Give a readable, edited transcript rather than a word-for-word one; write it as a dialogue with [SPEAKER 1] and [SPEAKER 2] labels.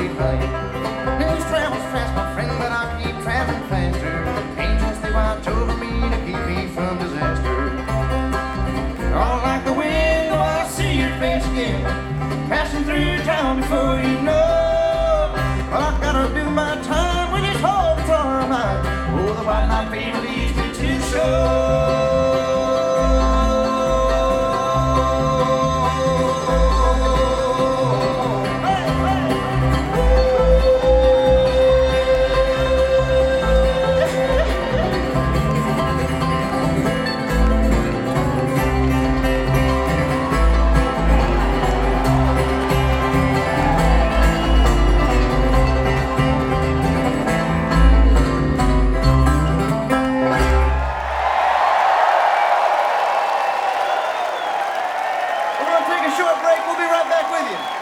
[SPEAKER 1] speed limit. News travels fast, my friend, but I keep traveling faster. Angels, they watch over me to keep me from disaster. All like the wind, oh, I see your face again, passing through town before you know. Well, I gotta do my time with this whole farm mine. Oh, the white line fever leads me to the shore. We're going to take a short break. We'll be right back with you.